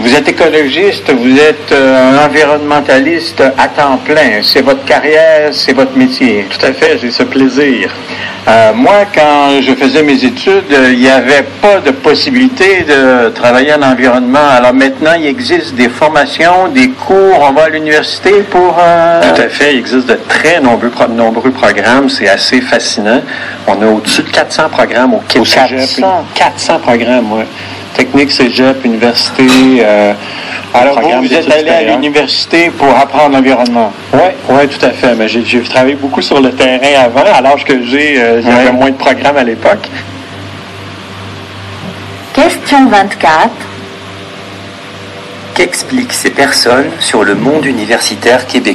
Vous êtes écologiste, vous êtes un environnementaliste à temps plein. C'est votre carrière, c'est votre métier. Tout à fait, j'ai ce plaisir. Moi, quand je faisais mes études, il n'y avait pas de possibilité de travailler en environnement. Alors maintenant, il existe des formations, des cours. On va à l'université pour... Tout à fait, il existe de très nombreux programmes. C'est assez fascinant. On a au-dessus de 400 programmes au Québec. 400 programmes, oui. Technique, cégep, université. Alors vous êtes allé à l'université pour apprendre l'environnement? Oui, tout à fait. Mais j'ai travaillé beaucoup sur le terrain avant. À l'âge que j'ai, il y avait moins de programmes à l'époque. Question 24. Qu'expliquent ces personnes sur le monde universitaire québécois ?